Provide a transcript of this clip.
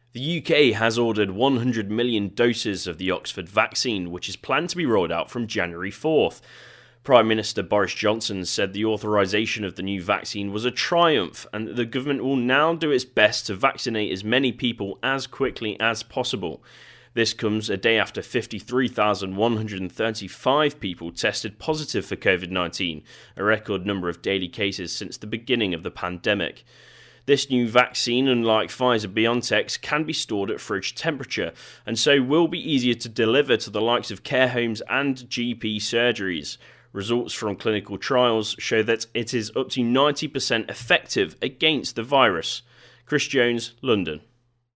The UK has ordered 100 million doses of the Oxford vaccine, which is planned to be rolled out from January 4th. Prime Minister Boris Johnson said the authorisation of the new vaccine was a triumph and that the government will now do its best to vaccinate as many people as quickly as possible. This comes a day after 53,135 people tested positive for COVID-19, a record number of daily cases since the beginning of the pandemic. This new vaccine, unlike Pfizer-BioNTech's, can be stored at fridge temperature and so will be easier to deliver to the likes of care homes and GP surgeries. Results from clinical trials show that it is up to 90% effective against the virus. Chris Jones, London.